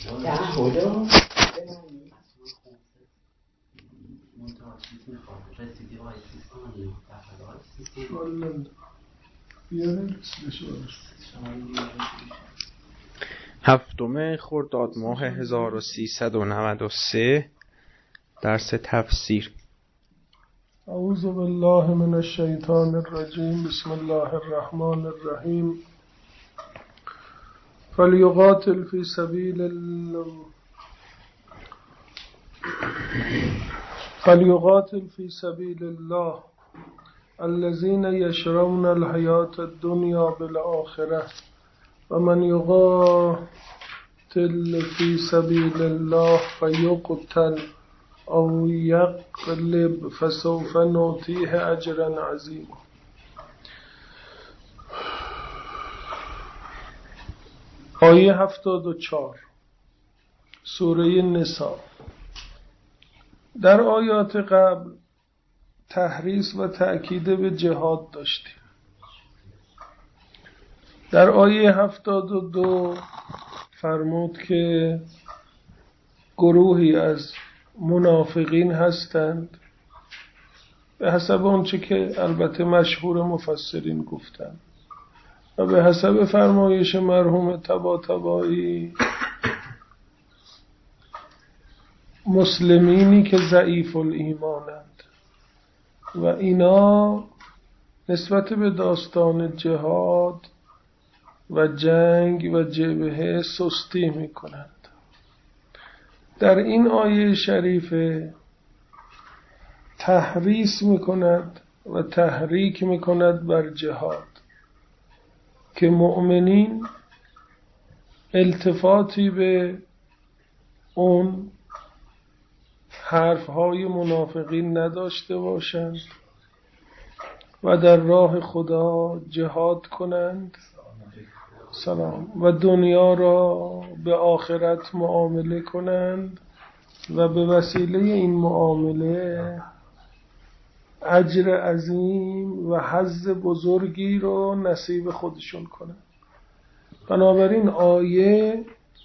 هفتم خرداد ماه 1393 درس تفسیر. اعوذ بالله من الشیطان الرجیم. بسم الله الرحمن الرحیم. فلیقاتل فی سبیل الله الذين يشرون الحياة الدنيا بالآخرة ومن يقاتل في سبيل الله فيقتل أو يغلب فسوف نؤتيه أجرا عظيما. آیه 74 سوره نساء. در آیات قبل تحریص و تأکید به جهاد داشتیم. در آیه 72 فرمود که گروهی از منافقین هستند به حسب اونچه که البته مشهور مفسرین گفتند و به حسب فرمایش مرحوم طباطبایی مسلمینی که ضعیف الایمانند و اینا نسبت به داستان جهاد و جنگ و جبهه سستی میکنند. در این آیه شریفه تحریص میکند و تحریک میکند بر جهاد که مؤمنین التفاتی به اون حرفهای منافقین نداشته باشند و در راه خدا جهاد کنند و دنیا را به آخرت معامله کنند و به وسیله این معامله اجر عظیم و حظ بزرگی رو نصیب خودشون کنند. بنابراین آیه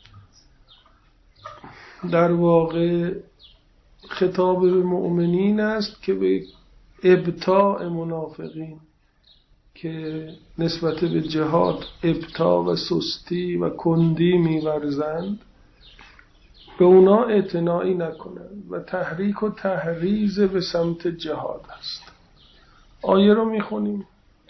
در واقع خطاب به مؤمنین است که به ابطاء منافقین که نسبت به جهاد ابطاء و سستی و کندی می‌ورزند به اونا اعتنایی نکنند و تحریک و تحریض به سمت جهاد است. آیه رو میخونیم.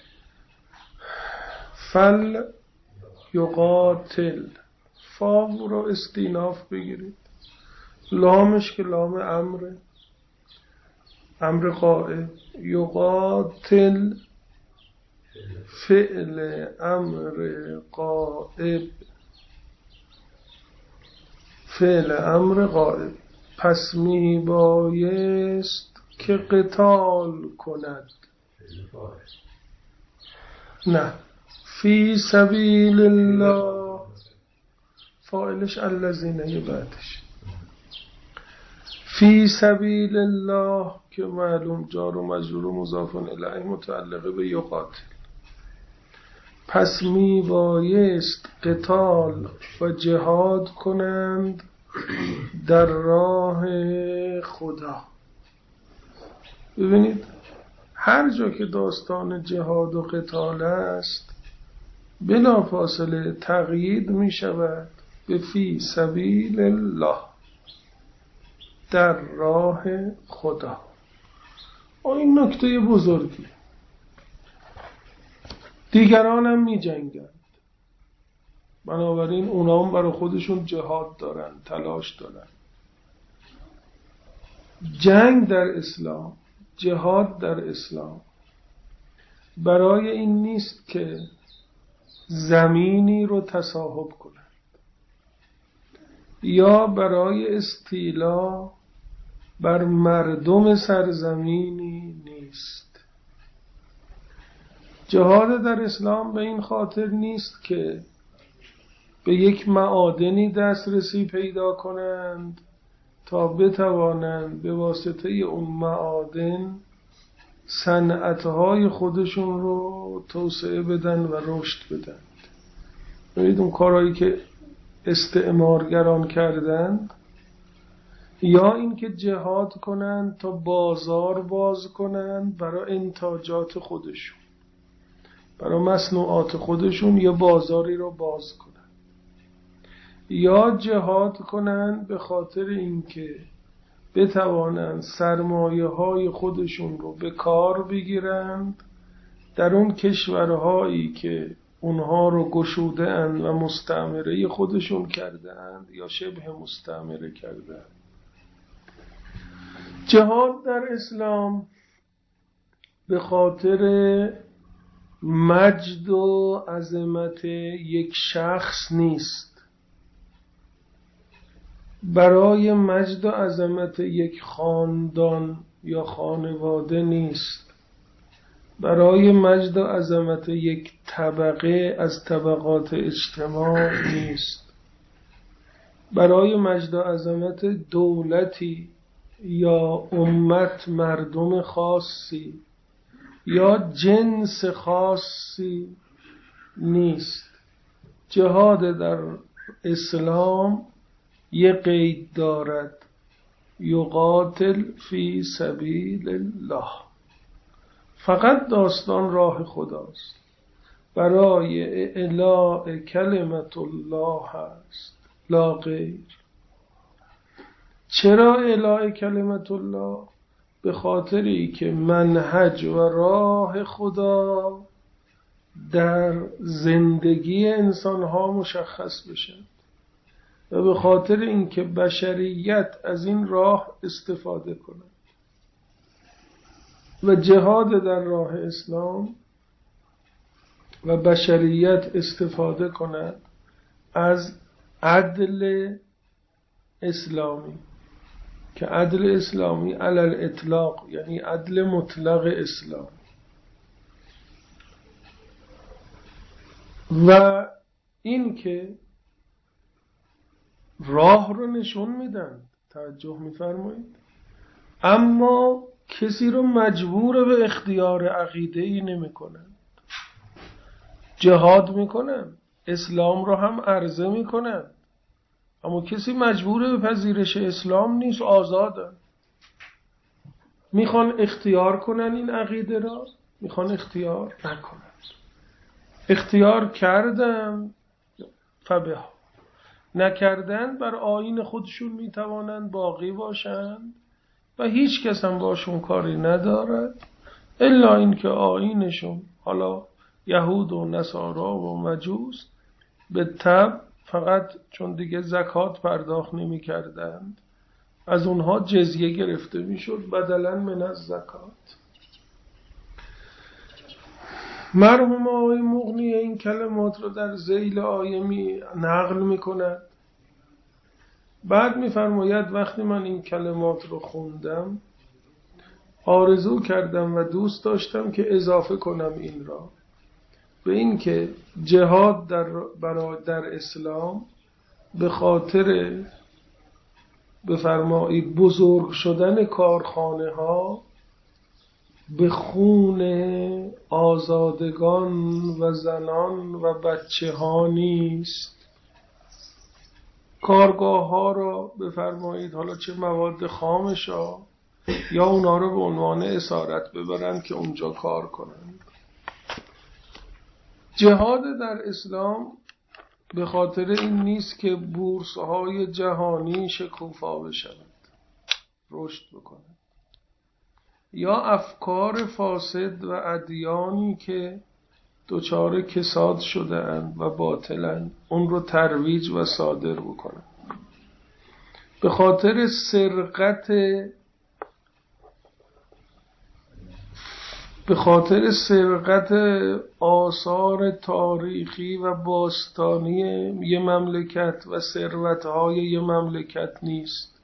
فل یقاتل، فاو رو استیناف بگیرید، لامش که لام امر قائم، یقاتل فعل امر غائب، فعل امر غائب. پس می بایست که قتال کند. نه، فی سبیل الله فاعلش الذین بعدش. فی سبیل الله که معلوم جار و مجرور و مضاف الیه متعلقه به یقاتل. پس می بایست قتال و جهاد کنند در راه خدا. ببینید هر جا که داستان جهاد و قتال است بلا فاصله تقیید می شود به فی سبیل الله، در راه خدا. این نکته بزرگی. دیگران هم می جنگند، بنابراین اونا هم برای خودشون جهاد دارن، تلاش دارن. جنگ در اسلام، جهاد در اسلام برای این نیست که زمینی رو تصاحب کنند یا برای استیلا بر مردم سرزمینی نیست. جهاد در اسلام به این خاطر نیست که به یک معادنی دسترسی پیدا کنند تا بتوانند به واسطه اون معادن صنعتهای خودشون رو توسعه بدن و رشد بدن. ببینید اون کارهایی که استعمارگران کردند، یا اینکه جهاد کنند تا بازار باز کنند برای انتاجات خودشون، برای مصنوعات خودشون، یا بازاری رو باز کنند، یا جهاد کنند به خاطر اینکه بتوانند سرمایه های خودشون رو به کار بگیرند در اون کشورهایی که اونها رو گشوده اند و مستعمره خودشون کرده اند یا شبه مستعمره کرده اند. جهاد در اسلام به خاطر مجد و عظمت یک شخص نیست، برای مجد و عظمت یک خاندان یا خانواده نیست، برای مجد و عظمت یک طبقه از طبقات اجتماع نیست، برای مجد و عظمت دولتی یا امت، مردم خاصی یا جنس خاصی نیست. جهاد در اسلام یک قید دارد: یقاتل فی سبیل الله. فقط داستان راه خداست، برای اعلاء کلمت الله هست، لا غیر. چرا اعلاء کلمت الله؟ به خاطری که منهج و راه خدا در زندگی انسانها مشخص بشه و به خاطر اینکه بشریت از این راه استفاده کنه. و جهاد در راه اسلام و بشریت استفاده کنند از عدل اسلامی، که عدل اسلامی علی الاطلاق یعنی عدل مطلق اسلام. و این که راه رو نشون میدن، توجه میفرمایید، اما کسی رو مجبور به اختیار عقیده ای نمی کنن. جهاد میکنن، اسلام رو هم عرضه میکنن، اما کسی مجبور به پذیرش اسلام نیست، آزادن. میخوان اختیار کنن این عقیده را، میخوان اختیار نکنن. اختیار کردن فبها، نکردن بر آیین خودشون میتوانند باقی باشند و هیچ کس هم باشون کاری ندارد، الا اینکه آیینشون، حالا یهود و نصارا و مجوس، به طبع فقط چون دیگه زکات پرداخت نمی کردند از اونها جزیه گرفته می شد بدلاً من از زکات. مرحوم آقای مغنی این کلمات رو در ذیل آیه نقل می کند. بعد می فرماید وقتی من این کلمات رو خوندم آرزو کردم و دوست داشتم که اضافه کنم این را به این که جهاد در اسلام به خاطر بفرمایید بزرگ شدن کارخانه ها به خون آزادگان و زنان و بچه ها نیست. کارگاه ها را بفرمایید حالا چه مواد خامش ها یا اونا رو به عنوان اسارت ببرند که اونجا کار کنند. جهاد در اسلام به خاطر این نیست که بورس های جهانی شکوفا بشود، رشد بکنند، یا افکار فاسد و ادیانی که دچار کساد شده اند و باطلند اون رو ترویج و صادر بکنند. به خاطر سرقت آثار تاریخی و باستانی یه مملکت و ثروت‌های یه مملکت نیست.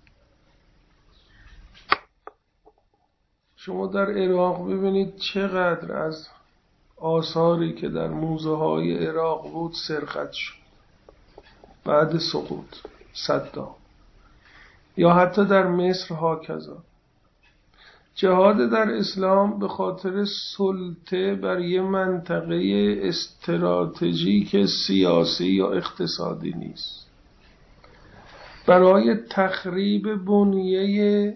شما در عراق ببینید چقدر از آثاری که در موزه های عراق بود سرقت شد بعد سقوط صدام، یا حتی در مصر هاکذا. جهاد در اسلام به خاطر سلطه بر یه منطقه استراتژیک سیاسی یا اقتصادی نیست. برای تخریب بنیه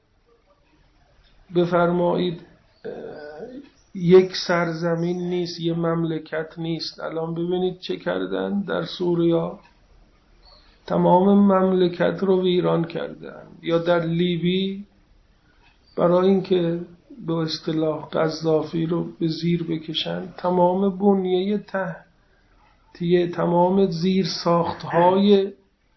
بفرمایید یک سرزمین نیست، یه مملکت نیست. الان ببینید چه کردن در سوریه، تمام مملکت رو ویران کردن. یا در لیبی برای اینکه به اصطلاح قذافی رو به زیر بکشن، تمام بنیه تحتیه، تمام زیر ساختهای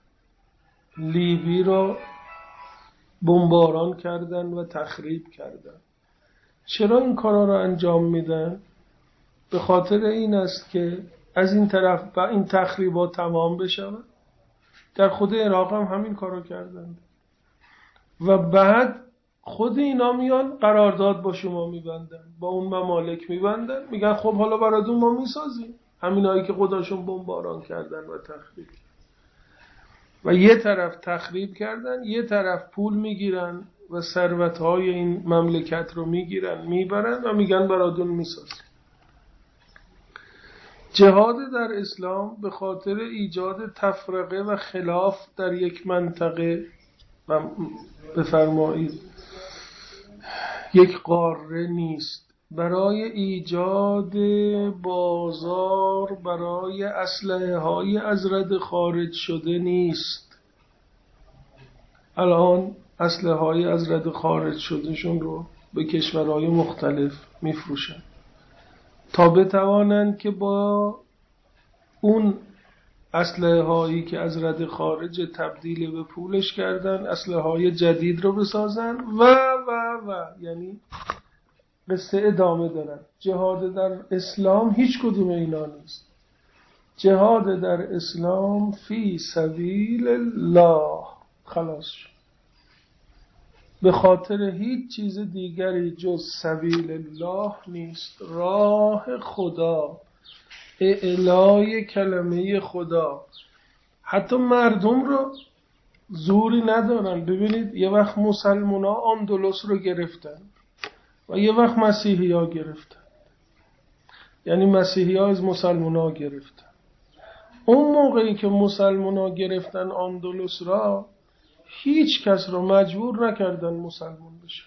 لیبی رو بمباران کردن و تخریب کردن. چرا این کارا رو انجام میدن؟ به خاطر این است که از این طرف این تخریبات تمام بشه. در خود عراق هم همین کارو کردن و بعد خود اینا میان قرارداد با شما میبندن، با اون ممالک میبندن، میگن خب حالا براتون ما میسازیم، همینایی که خودشون بمباران کردن و تخریب کردن. و یه طرف تخریب کردن، یه طرف پول میگیرن و ثروت‌های این مملکت رو میگیرن میبرن و میگن براتون میسازیم. جهاد در اسلام به خاطر ایجاد تفرقه و خلاف در یک منطقه و بفرمایید یک قاره نیست، برای ایجاد بازار برای اسلحه های از رده خارج شده نیست. الان اسلحه های از رده خارج شدهشون رو به کشورهای مختلف میفروشن تا بتوانند که با اون اسلحه هایی که از رده خارج تبدیل به پولش کردن اسلحه های جدید رو بسازن و یعنی قصه ادامه دارن. جهاد در اسلام هیچ کدوم اینا نیست. جهاد در اسلام فی سبیل الله، خلاص شد. به خاطر هیچ چیز دیگری جز سبیل الله نیست. راه خدا، اعلای کلمه خدا. حتی مردم رو زوری ندارن. ببینید یه وقت مسلمان ها اندلس رو گرفتن و یه وقت مسیحی ها گرفتن، یعنی مسیحی ها از مسلمان ها گرفتن. اون موقعی که مسلمان ها گرفتن اندلس را، هیچ کس رو مجبور نکردن مسلمان بشن.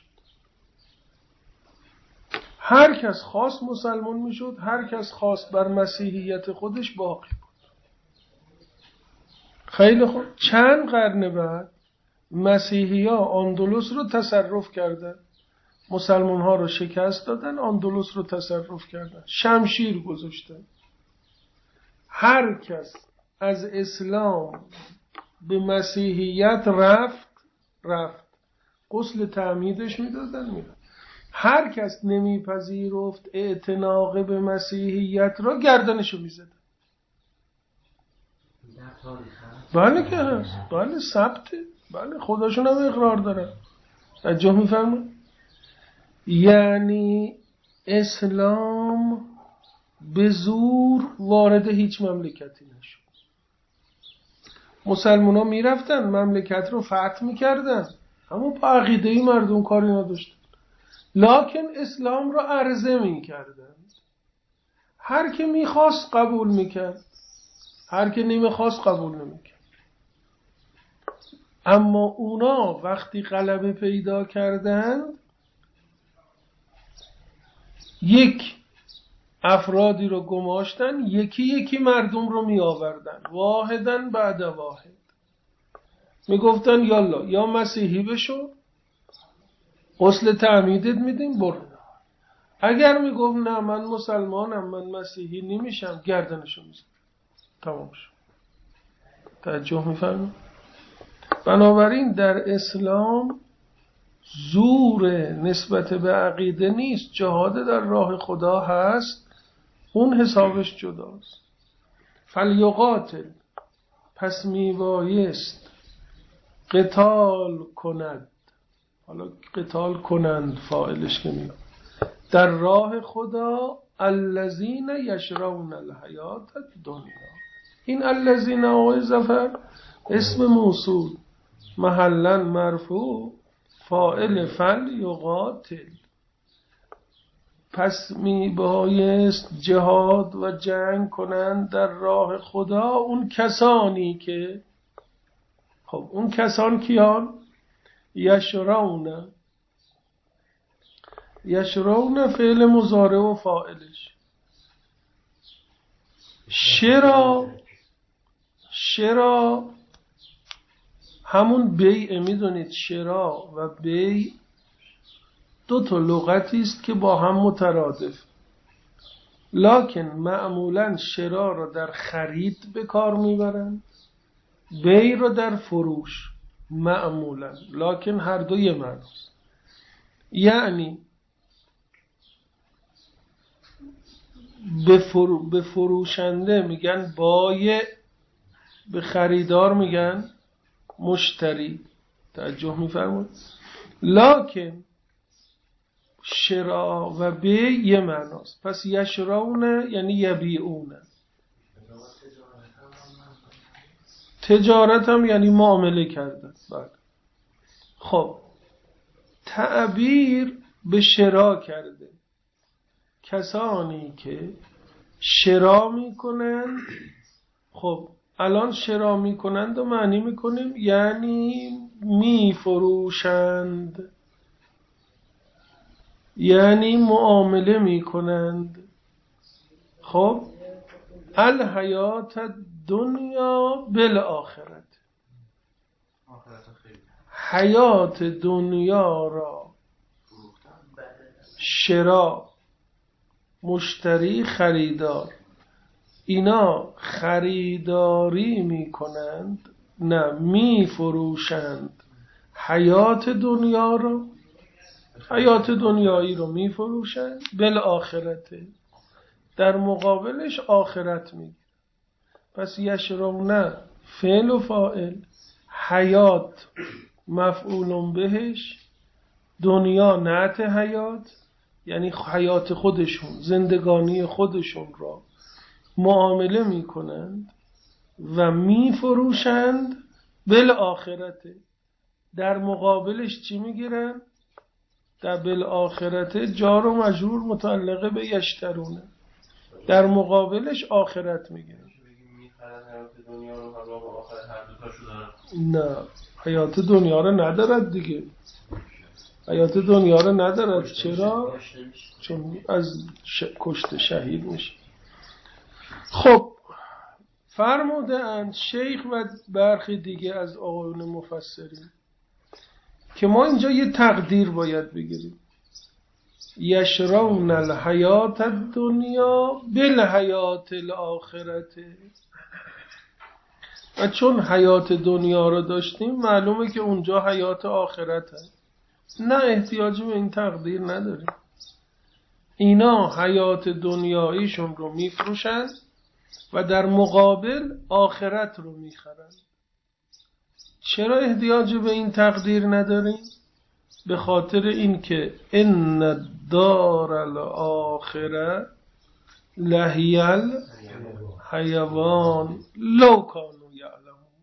هر کس خواست مسلمان میشد، هر کس خواست بر مسیحیت خودش باقی بود. خیلی خوب، چند قرن بعد مسیحی ها اندلس رو تصرف کردن، مسلمان ها رو شکست دادن، اندلس رو تصرف کردن، شمشیر گذاشتن. هر کس از اسلام به مسیحیت رفت غسل تعمیدش میدادن میدن. هر کس نمیپذیرفت اعتناق به مسیحیت را گردنشو میزدن. بله که هست، بله ثبته، بله خداشون هم اقرار دارن. توجه میفرمایید؟ یعنی اسلام به زور وارد هیچ مملکتی نشد. مسلمان ها میرفتن مملکت رو فتح میکردن، اما با عقیده‌ای مردم کاری نداشتن، لکن اسلام رو عرضه میکردن. هر که میخواست قبول میکرد، هر که نمیخواست قبول نمیکرد. اما اونا وقتی غلبه پیدا کردند، یک افرادی رو گماشتن، یکی یکی مردم رو می آوردن، واحدن بعد واحد. می گفتن یالا یا مسیحی بشو، غسل تعمیدت میدیم، برو. اگر می گفت نه من مسلمانم، من مسیحی نمیشم، گردنشو میزن. تمام شد. توجه میفرمایید؟ بنابراین در اسلام زور نسبت به عقیده نیست. جهاد در راه خدا هست، اون حسابش جداست. فلیقاتل، پس میبایست قتال کند، حالا قتال کنند فاعلش که میاد، در راه خدا الذین یشرون الحیات الدنیا. این الذین آقای ظفر اسم موصول، محلا مرفوع، فاعل فلیقاتل. پس میبایست جهاد و جنگ کنند در راه خدا اون کسانی که خب اون کسان کیان؟ یشرون فعل مضارع و فاعلش. شرا همون بیع، میدونید شرا و بیع دو تا لغتی است که با هم مترادف، لکن معمولا شرا رو در خرید به کار میبرن، بیع رو در فروش معمولا، لکن هر دو یه معناست. یعنی به فروشنده میگن بایع، به خریدار میگن مشتری. توجه میفرمود؟ لکن شرا و بیع یه معناست. پس یشرون یعنی یبیعون، تجارت هم یعنی معامله کردن. بعد خب تعبیر به شرا کرده کسانی که شرا میکنند. خب الان شرا میکنند و معنی میکنیم یعنی میفروشند، یعنی معامله میکنند. خب الحیات دنیا بالآخرت، حیات دنیا را شرا، مشتری، خریدار، اینا خریداری میکنند، نه میفروشند حیات دنیا را، حیات دنیایی رو میفروشند، بالآخرت در مقابلش آخرت میگیرن. پس یشرون فعل و فاعل، حیات مفعول بهش، دنیا نعت حیات، یعنی حیات خودشون، زندگانی خودشون را معامله میکنند و میفروشند. بالآخرت در مقابلش چی میگیرن؟ در بالآخرت جار و مجرور متعلقه به یشترونه، در مقابلش آخرت میگیرن. نه حیات دنیا رو ندارد دیگه، حیات دنیا رو ندارد. چرا؟ چون از کشته شهید میشه. خب فرموده اند شیخ و برخی دیگه از آقایون مفسرین که ما اینجا یه تقدیر باید بگیریم، یشرون الحیات الدنیا بالحیات الاخرت. و چون حیات دنیا رو داشتیم معلومه که اونجا حیات آخرت هست، نه احتیاجی به این تقدیر نداریم. اینا حیات دنیاییشون رو میفروشن و در مقابل آخرت رو میخرن. چرا احتیاجی به این تقدیر نداریم؟ به خاطر این که ان الدار الاخره لهی الحیوان لو کانوا یعلمون.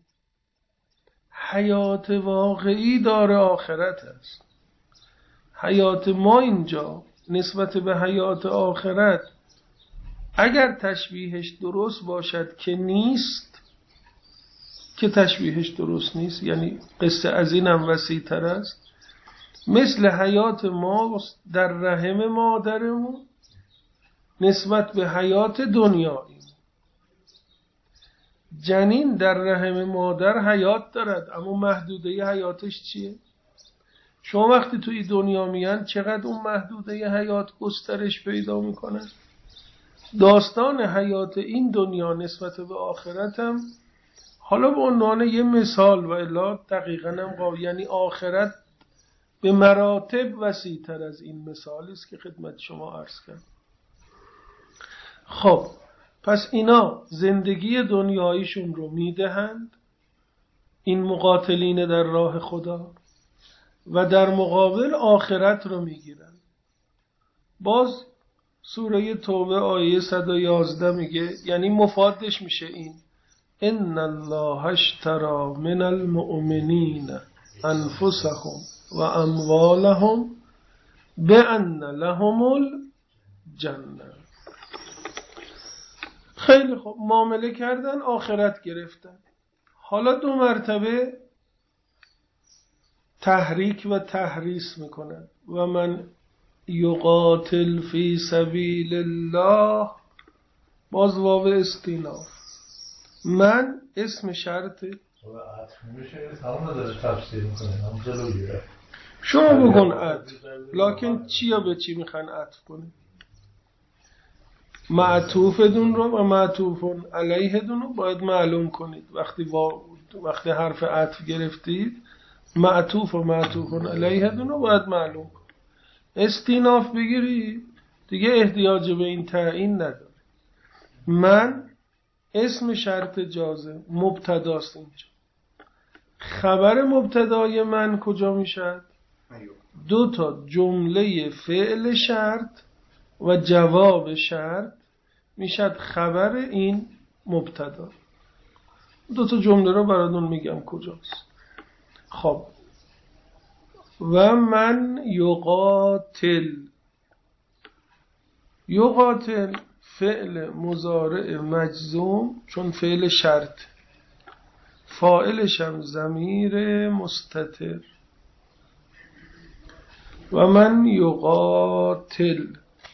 حیات واقعی دار آخرت است. حیات ما اینجا نسبت به حیات آخرت اگر تشبیهش درست باشد که نیست، که تشبیهش درست نیست، یعنی قصه از این هم وسیع تر است، مثل حیات ما در رحم مادرمون نسبت به حیات دنیایی. جنین در رحم مادر حیات دارد، اما محدوده حیاتش چیه؟ شما وقتی توی دنیا میان چقدر اون محدوده حیات گسترش پیدا میکنه؟ داستان حیات این دنیا نسبت به آخرت هم حالا به عنوان یه مثال و الا دقیقاً هم یعنی آخرت به مراتب وسیع تر از این مثالی است که خدمت شما عرض کردم. خب پس اینا زندگی دنیاییشون رو میدهند، این مقاتلین در راه خدا، و در مقابل آخرت رو میگیرن. باز سوره توبه آیه 111 میگه، یعنی مفادش میشه این ان الله اشتری من المؤمنین انفسهم و اموالهم بأن لهم الجنه. خیلی خوب، معامله کردن، آخرت گرفتن. حالا دو مرتبه تحریک و تحریص میکنن. و من یقاتل فی سبیل الله، باز واو استیناف. من اسم شرطه. شما بکن عطف، لکن چیا به چی میخوان عطف کنه؟ معطوفدون رو و معطوفون علیهدون رو باید معلوم کنید. وقتی حرف عطف گرفتید، معطوف و معطوفون علیهدون رو باید معلوم کنید. استیناف بگیری دیگه احتیاج به این تعیین نداره. من اسم شرط جازم مبتداست. اینجا خبر مبتدای من کجا میشد؟ دو تا جمله فعل شرط و جواب شرط میشد خبر این مبتدا. دو تا جمله رو براتون میگم کجاست. خب و من یقاتل، یقاتل فعل مضارع مجزوم چون فعل شرط، فاعلش هم ضمیر مستتر. و من یقاتل،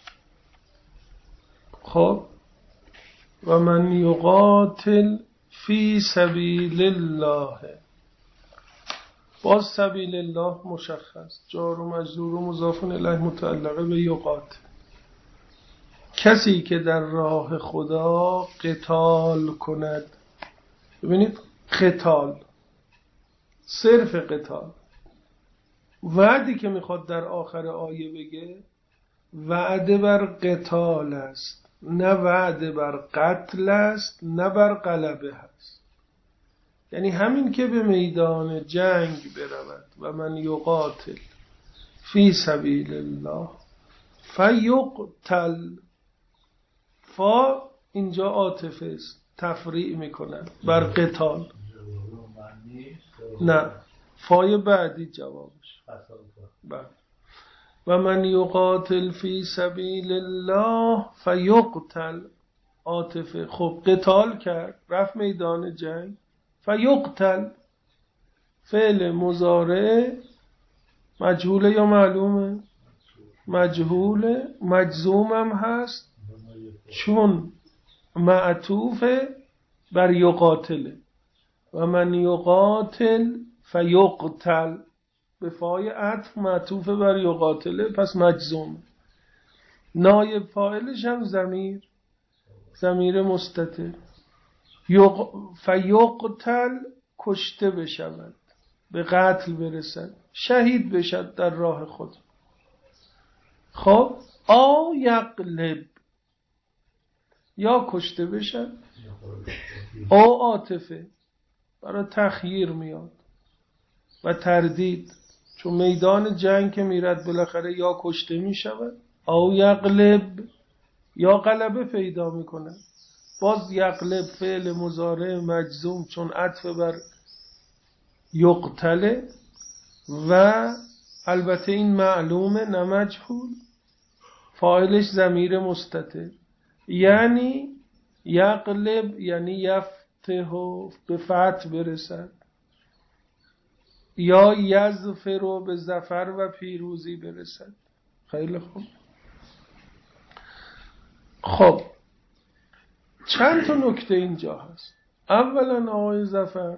خب و من یقاتل فی سبیل الله، باز سبیل الله مشخص، جار و مجرور و مضاف الیه متعلقه به یقاتل. کسی که در راه خدا قتال کند. ببینید قتال، صرف قتال. وعدی که میخواد در آخر آیه بگه وعده بر قتال است، نه وعده بر قتل است، نه بر غلبه هست. یعنی همین که به میدان جنگ برود و من یقاتل فی سبیل الله فیقتل، فا اینجا عاطفه است، تفریع میکنن بر قتال. نه، فای بعدی جوابش. بله. و من یقاتل فی سبیل الله فیقتل، عاطفه. خب قتال کرد، رفت میدان جنگ. فیقتل فعل مضارع مجهوله یا معلومه؟ مجهوله، مجزوم هم هست چون معطوف بر یقاتله. و من یقاتل فیقتل، به فای عطف معطوف بر یقاتله، پس مجزوم. نایب فاعلش هم ضمیر مستتر. فیقتل کشته بشود، به قتل برسد، شهید بشد در راه خود. خب آ یقلب، یا کشته بشد، آ عاطفه برای تخییر میاد و تردید، چون میدان جنگ که میرد بالاخره یا کشته میشود او یقلب، یا غلبه پیدا میکنه. باز یقلب فعل مضارع مجزوم چون عطف بر یقتله و البته این معلومه نه مجهول، فاعلش ضمیر مستتر. یعنی یقلب یعنی یفتح، به فتح برسد، یا یظفر، به ظفر و پیروزی برسد. خیلی خوب. خب چند تا نکته اینجا هست. اولا آقای ظفر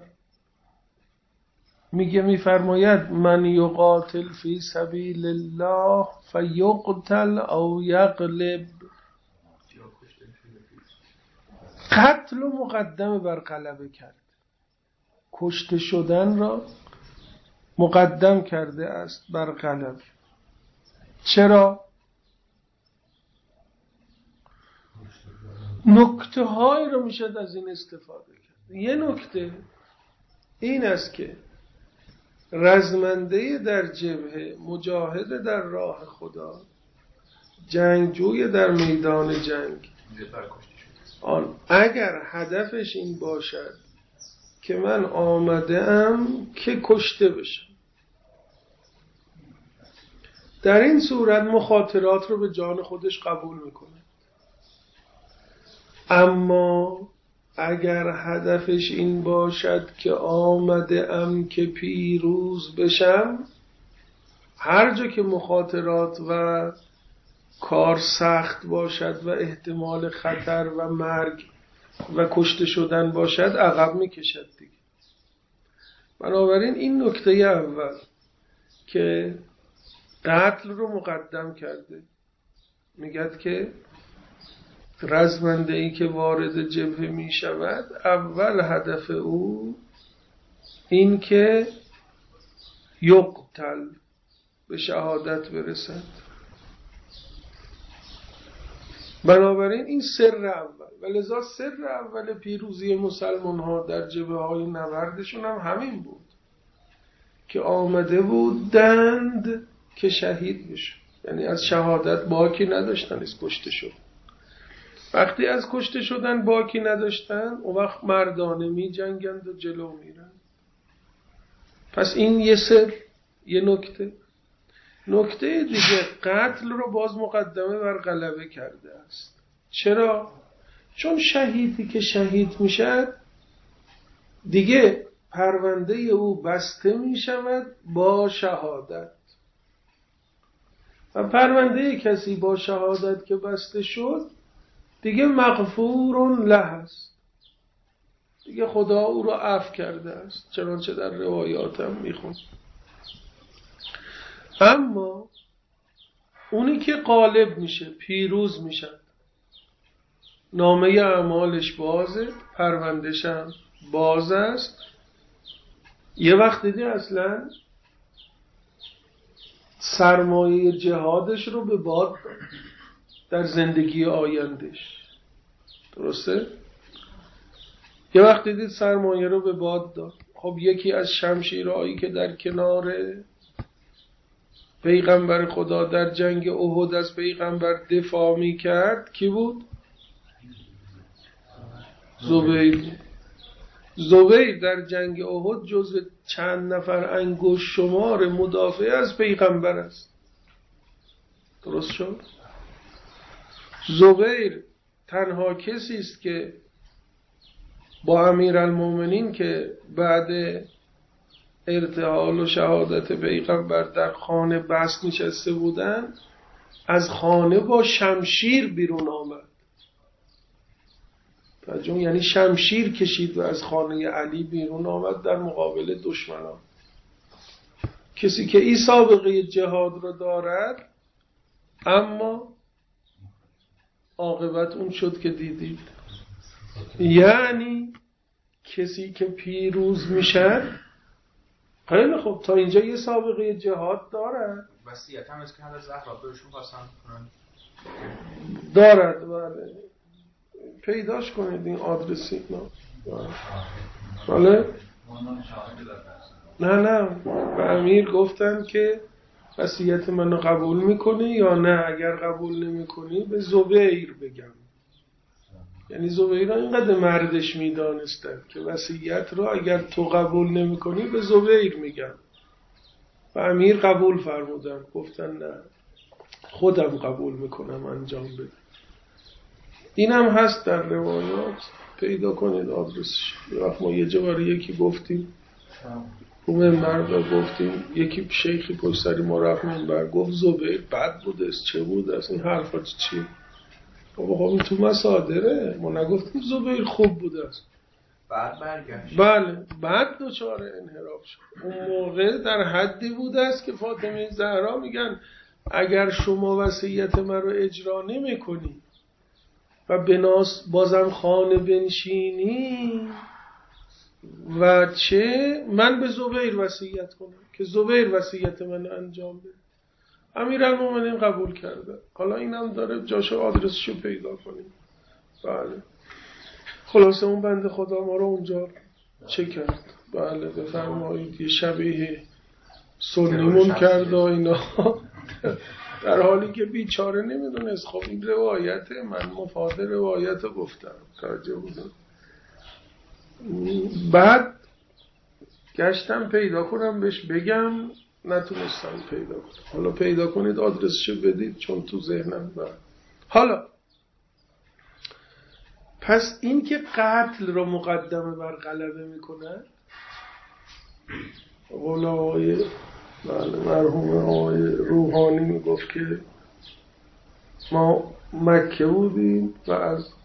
میفرماید من یقاتل فی سبیل الله فیقتل او یغلب. قتل و مقدم بر غلبه کرد، کشته شدن را مقدم کرده است بر غلبه. چرا؟ نکته هایی رو میشد از این استفاده کرد. یه نکته این است که رزمنده در جبهه، مجاهد در راه خدا، جنگجوی در میدان جنگ، اگر هدفش این باشد که من آمدم که کشته بشم، در این صورت مخاطرات رو به جان خودش قبول میکنه. اما اگر هدفش این باشد که آمده ام که پیروز بشم، هر جا که مخاطرات و کار سخت باشد و احتمال خطر و مرگ و کشته شدن باشد عقب میکشد دیگه. بنابراین این نکته اول که قتل رو مقدم کرده، میگد که رزمنده ای که وارد جبهه می شود اول هدف او این که یقتل، به شهادت برسد. بنابراین این سر اول و لذا سر اول پیروزی مسلمان ها در جبهه های نبردشون هم همین بود که آمده بودند که شهید بشن، یعنی از شهادت باکی نداشتن، از کشته شد. وقتی از کشته شدن باکی نداشتن اون وقت مردانه می جنگند و جلو میرن. پس این یه سر، یه نکته دیگه، قتل رو باز مقدمه بر غلبه کرده است. چرا؟ چون شهیدی که شهید میشد دیگه پرونده او بسته میشود با شهادت، و پرونده کسی با شهادت که بسته شد دیگه مغفور له است، دیگه خدا او را عفو کرده است، چنانچه در روایاتم میخوند. اما اونی که غالب میشه، پیروز میشه، نامه اعمالش بازه، پروندهش هم باز است، یه وقت دیدی اصلا سرمایه جهادش رو به باد داد در زندگی آیندش. درسته؟ یه وقت دیدید سرمایه رو به باد داد. خب یکی از شمشیرهایی که در کنار پیغمبر خدا در جنگ احد از پیغمبر دفاع می کرد کی بود؟ زبیر در جنگ احد جزو چند نفر انگشت شمار مدافع از پیغمبر است. درست شد؟ زبیر تنها کسی است که با امیرالمومنین که بعد ارتحال و شهادت پیغمبر در خانه بست نشسته بودن، از خانه با شمشیر بیرون آمد. یعنی شمشیر کشید و از خانه علی بیرون آمد در مقابل دشمنان. کسی که این سابقه جهاد رو دارد، اما عاقبت اون شد که دیدید. یعنی کسی که پیروز میشه، خیلی خوب، تا اینجا یه سابقه جهاد دارد، وصیت هم از که حضرت زهرا بهشون پسند کنن دارد. بله، پیداش کنید این آدرسی. بله. نه به امیر گفتن که وصیت منو قبول میکنی یا نه، اگر قبول نمیکنی به زبیر بگم. یعنی زبیر ها اینقدر مردش میدانستن که وصیت رو اگر تو قبول نمیکنی به زبیر میگم. و امیر قبول فرمودن، گفتن نه خودم قبول میکنم انجام بده. اینم هست در روایات، پیدا کنید آدرسش. وقت ما یه جا یکی گفتیم رو منبر گفتیم، یکی شیخی پشت سری ما رفت منبر گفت زبیر بد بوده است، چه بوده است، این حرفا چیه؟ خب این تو مصادره، ما نگفتیم زبیر خوب بوده است. بعد برگشت. بله، بعد دچار انحراف شد. اون موقع در حدی بوده است که فاطمه زهرا میگن اگر شما وصیت من رو اجرا نمی کنی و بناس بازم خانه بنشینی و چه من به زبیر وصیت کنم که زبیر وصیت من انجام بده. امیرالمومنین قبول کرده. حالا اینم داره جاشو آدرسشو پیدا کنیم. بله، خلاصه اون بنده خدا ما رو اونجا چه کرد؟ بله بفرمایید، یه شبیه سنیمون کرد و اینا در حالی که بیچاره نمیدونست. خب این روایته، من مفاد روایت گفتم، توجه بودم. بعد گشتم پیدا کنم بهش بگم، نتونستم پیدا کنم. حالا پیدا کنید آدرسشو بدید چون تو ذهنم. حالا پس این که قتل را مقدمه بر غلبه میکنه، قول آقای مرحوم آقای روحانی میگفت که ما مکه بودیم و از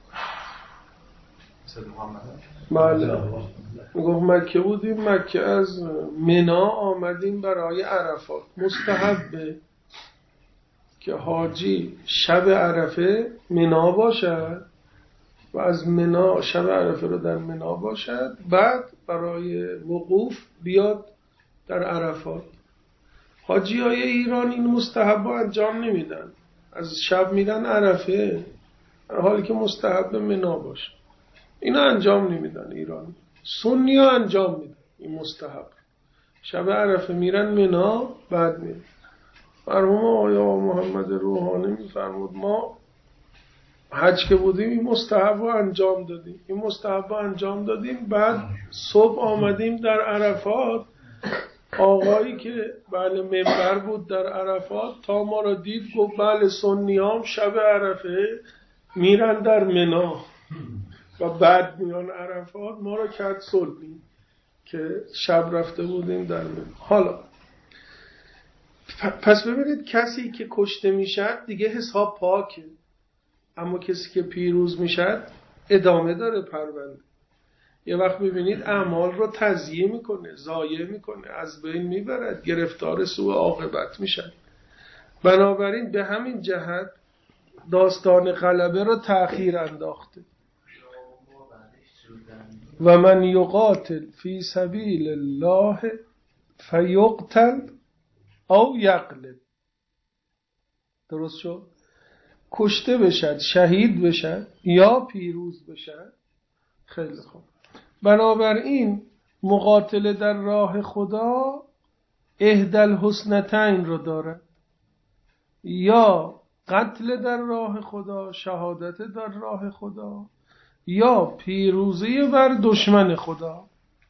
میگفت مکه بودیم، مکه از منا آمدیم برای عرفات. مستحبه که حاجی شب عرفه منا باشد و از منا شب عرفه رو در منا باشد، بعد برای وقوف بیاد در عرفات. حاجی های ایران این مستحب رو انجام نمیدن، از شب میرن عرفه در حالی که مستحب منا باشه. اینا انجام نمیدن ایران. سنی ها انجام میدن این مستحب. شب عرفه میرن منا، بعد میرن. مرحوم آقای محمد روحانی میفرمود ما حج که بودیم این مستحب رو انجام دادیم، این مستحب رو انجام دادیم، بعد صبح آمدیم در عرفات. آقایی که بله منبر بود در عرفات تا ما را دید گفت بله سنیام شب عرفه میرن در منا و بعد میان عرفات. ما را کرد صلحی که شب رفته بودیم در منا. حالا پس ببینید کسی که کشته میشد دیگه حساب پاکه، اما کسی که پیروز میشد ادامه داره پرونده. یه وقت میبینید اعمال رو تضییع میکنه، ضایع میکنه، از بین میبرد، گرفتار سوء عاقبت میشن. بنابراین به همین جهت داستان غلبه رو تأخیر انداخته. و من یقاتل فی سبیل الله فیقتل او یغلب. درست شد؟ کشته بشد، شهید بشد یا پیروز بشد. خیلی خوب. بنابراین مقاتله در راه خدا احدی الحسنتین رو داره، یا قتل در راه خدا، شهادت در راه خدا، یا پیروزی بر دشمن خدا.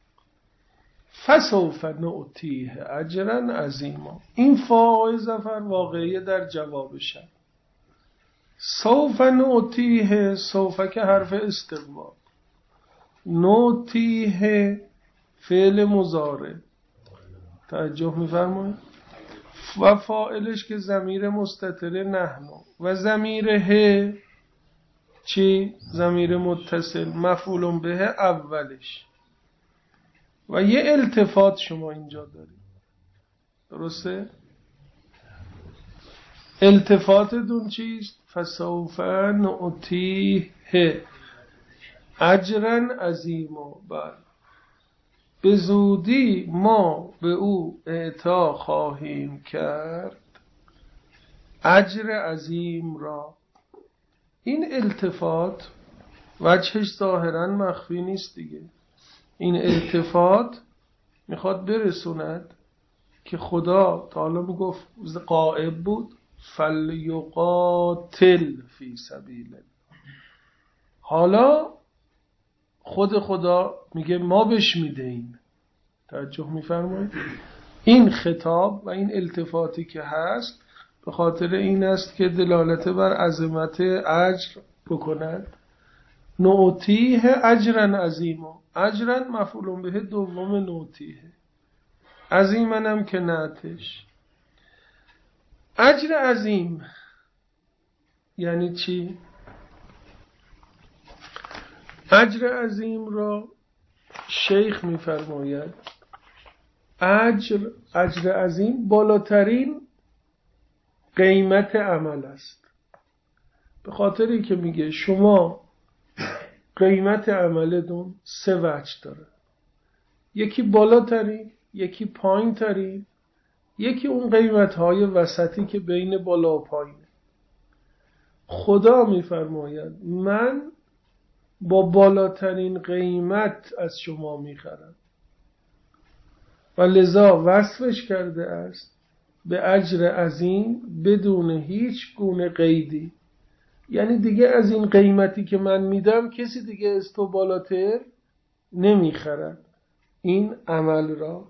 فسوف نؤتیه اجرا عظیما. این فاء ظفر واقعیه در جوابشه. سوف نؤتیه، سوف که حرف استقبال، نؤتیه فعل مضارع، توجه می‌فرمایید، و فاعلش که ضمیر مستتر نحن و ضمیر ه چی؟ ضمیر متصل مفعول به اولش. و یه التفات شما اینجا دارید، درسته؟ التفات دون چیست؟ فسوف نؤتیه اجرا عظیما. به زودی ما به او اعطا خواهیم کرد اجر عظیم را. این التفات وجهش ظاهرا مخفی نیست دیگه. این التفات میخواد برسوند که خدا تا حالا میگفت غائب بود فلیقاتل فی سبیل الله، حالا خود خدا میگه ما بهش میدهیم. توجه میفرمایید؟ این خطاب و این التفاتی که هست به خاطر این است که دلالت بر عظمت اجر بکند. نؤتیه اجرا عظیما. اجرا مفعول به دوم نؤتیه، عظیما هم که نعتش. اجر عظیم یعنی چی؟ اجر عظیم را شیخ میفرماید اجر عظیم بالاترین قیمت عمل است. به خاطری که میگه شما قیمت عملتون سه وجه داره، یکی بالاترین، یکی پایین ترین، یکی اون قیمت‌های وسطی که بین بالا و پایینه. خدا میفرماید من با بالاترین قیمت از شما میخرم و لذا وصفش کرده است به اجر عظیم بدون هیچ گونه قیدی. یعنی دیگه از این قیمتی که من میدم کسی دیگه از تو بالاتر نمیخرد این عمل را.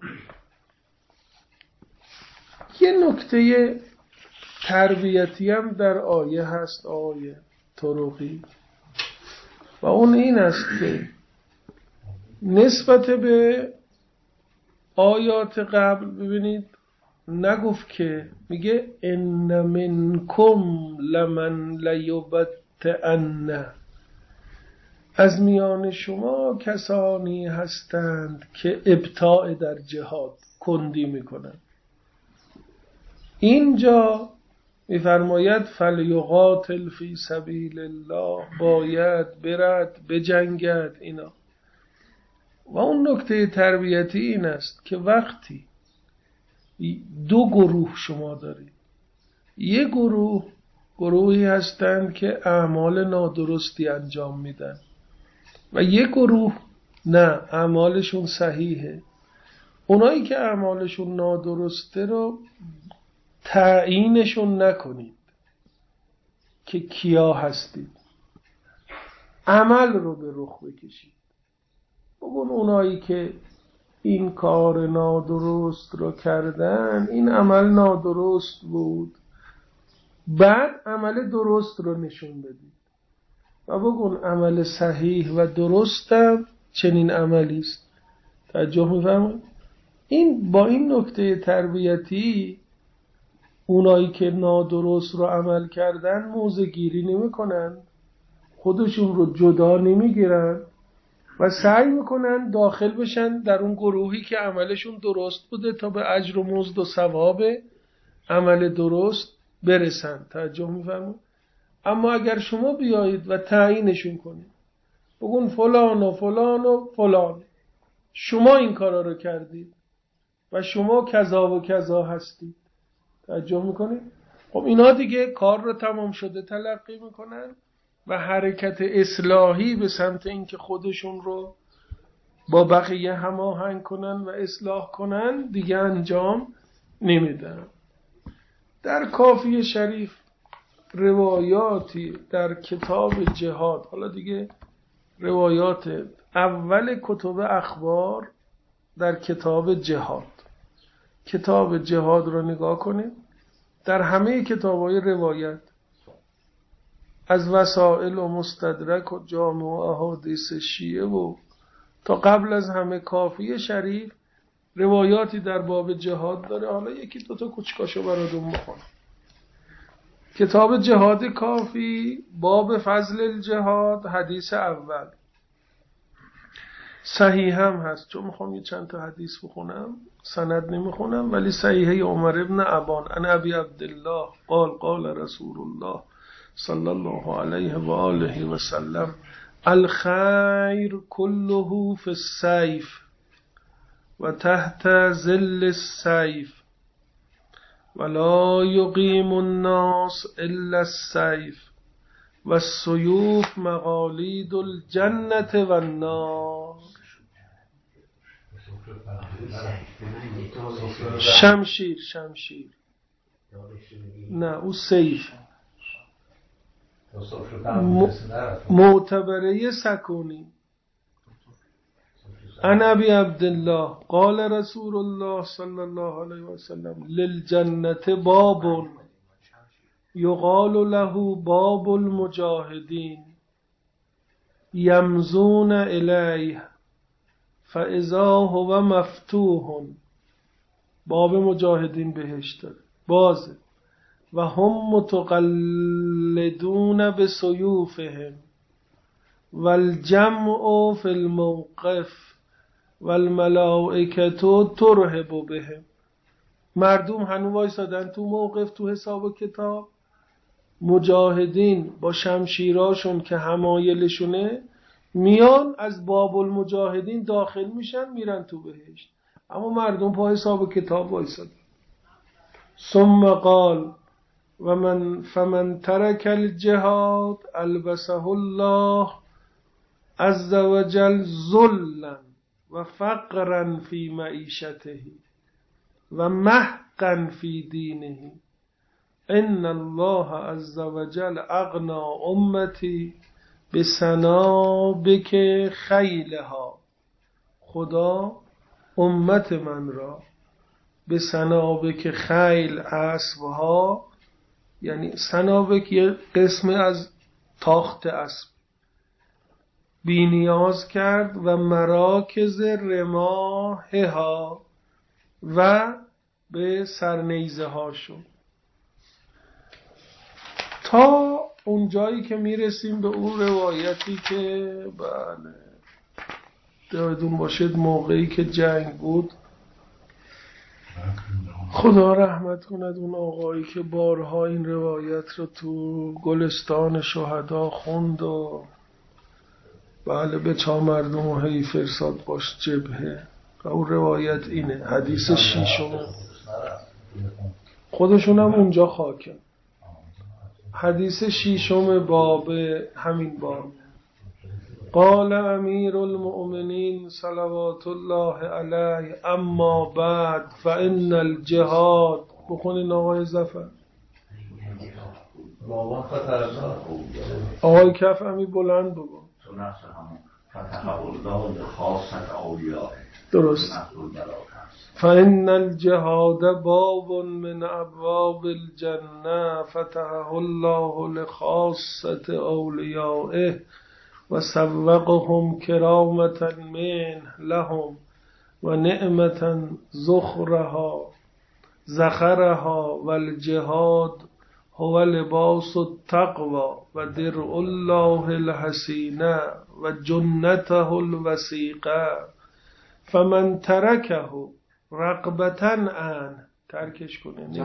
یه نکته تربیتی هم در آیه هست آیه طرقی. و اون این است که نسبت به آیات قبل ببینید نگفت که میگه ان منکم لمن لیبطئن، از میان شما کسانی هستند که ابطاء در جهاد کندی میکنن. اینجا میفرماید فلیقاتل فی سبیل الله، باید برد بجنگد اینا. و اون نکته تربیتی این است که وقتی دو گروه شما دارید، یک گروهی هستند که اعمال نادرستی انجام میدن و یک گروه نه، اعمالشون صحیحه. اونایی که اعمالشون نادرسته رو تعیینشون نکنید که کیا هستید، عمل رو به رخ بکشید. بگون اونایی که این کار نادرست رو کردن، این عمل نادرست بود، بعد عمل درست رو نشون بدید و بگون عمل صحیح و درستم چنین عملی است. توجه می‌فرمایید؟ این با این نکته تربیتی اونایی که نادرست رو عمل کردن موضع گیری نمی‌کنن، خودشون رو جدا نمی‌گیرن و سعی میکنن داخل بشن در اون گروهی که عملشون درست بوده تا به اجر و مزد و ثواب عمل درست برسن. توجه می‌فرمایید؟ اما اگر شما بیایید و تعیینشون کنید، بگون فلان و فلان و فلان شما این کارا رو کردید و شما کذا و کذا هستید، توجه میکنید؟ خب اینا دیگه کار رو تمام شده تلقی میکنن و حرکت اصلاحی به سمت اینکه خودشون رو با بقیه هماهنگ کنن و اصلاح کنن دیگه انجام نمیدن. در کافی شریف روایاتی در کتاب جهاد، حالا دیگه روایات اول کتب اخبار در کتاب جهاد، کتاب جهاد رو نگاه کنید، در همه کتاب‌های روایت از وسائل و مستدرک و جامع و احادیث شیعه و تا قبل از همه کافی شریف روایاتی در باب جهاد داره. حالا یکی دوتا کوچکاشو براتون بخونم. کتاب جهاد کافی باب فضل الجهاد حدیث اول صحیح هم هست، چون میخوام یه چند تا حدیث بخونم، سند نمیخونم، ولی صحیحه عمر ابن ابان عن ابی عبدالله قال قال رسول الله صلی الله علیه و آله و سلم الخیر كله فی السیف و تحت ظل السیف ولا یقیم الناس الا السیف و السیوف مقالید الجنة و النار. شمشیر نه، او سیف. معتبره سکونی عن ابی عبدالله قال رسول الله صلی الله علیه و سلم للجنة باب یقال له باب المجاهدین یمزون الیه فاذا هو مفتوح. باب مجاهدین بهشت داره، بازه. و هم متقلدون بسیوفهم والجمع فی الموقف والملائکة ترهب بهم. مردم هنو وایسادن تو موقف، تو حساب و کتاب، مجاهدین با شمشیراشون که حمایلشونه میان از باب المجاهدین داخل میشن میرن تو بهشت، اما مردم پای حساب و کتاب وایسادن. ثم قال و فمن ترک الجهاد البسه الله عز وجل ذلا و فقرا فی معیشته و محقا فی دینه ان الله عز وجل اغنى امتی بسنابک خیلها. خدا امت من را به سنابک خیل اسبها، یعنی سنابک یه قسم از تاخت اسب، بینیاز کرد و مراکز رماحها و به سرنیزه ها شد تا اون جایی که میرسیم به اون روایتی که بله یادتون باشد موقعی که جنگ بود، خدا رحمت کند اون آقایی که بارها این روایت رو تو گلستان شهدا خوند و بله به چا مردم و هی فرساد باش جبهه، و اون روایت اینه، حدیث شیشم، خودشون هم اونجا خاکن، حدیث شیشم باب همین باب. قال امیر المؤمنین صلوات الله علیه اما بعد فان الجهاد. بخونین آقای ظفر. آقای کف امی بلند بگو. درست. فإن الجهاد باب من أبواب الجنة فتحه الله لخاصة أوليائه وسوقهم كرامة منه لهم ونعمة زخرها والجهاد هو لباس التقوى ودرع الله الحسینه وجنته الوثیقه فمن تركه رغبة عنه، ترکش کنه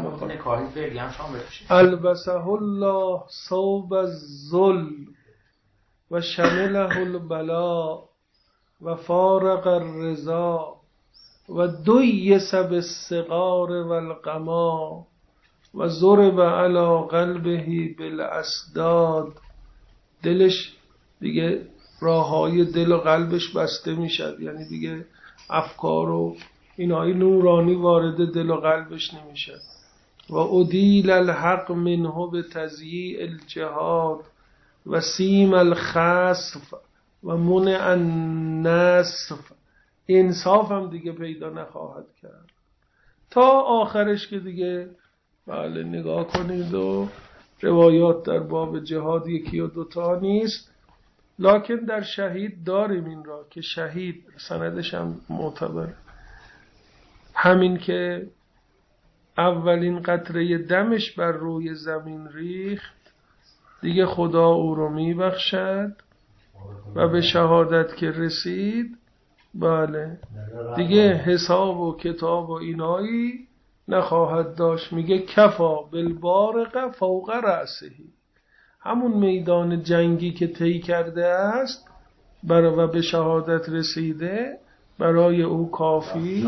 البسه الله ثوب الذل و شمله البلاء و فارق الرضا و دیس بالصغار والغما و ضرب علی قلبه بالاسداد. دلش دیگه راههای دل و قلبش بسته میشد، یعنی دیگه افکار و اینایی نورانی وارد دل و قلبش نمیشد. و ادیل الحق منه به تضییع الجهاد و سیم الخسف و منع النصف. انصاف هم دیگه پیدا نخواهد کرد تا آخرش که دیگه بله نگاه کنید و روایات در باب جهاد یکی و دوتا نیست، لکن در شهید داریم این را که شهید سندش هم معتبره، همین که اولین قطره دمش بر روی زمین ریخت دیگه خدا او رو میبخشد و به شهادت که رسید بله دیگه حساب و کتاب و اینایی نخواهد داشت. میگه کفا بالبارق فوق رأسهی، همون میدان جنگی که طی کرده است و به شهادت رسیده برای او کافی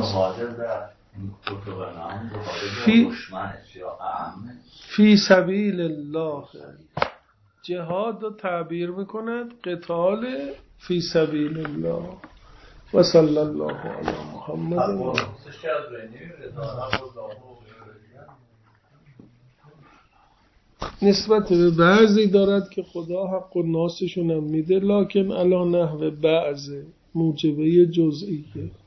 فی سبیل الله. جهاد رو تعبیر میکند قتال فی سبیل الله. و صلی الله علی محمد. نسبت به بعضی دارد که خدا حق و ناسشون هم میده، لکن علی نحو بعض موجبه جزئیه.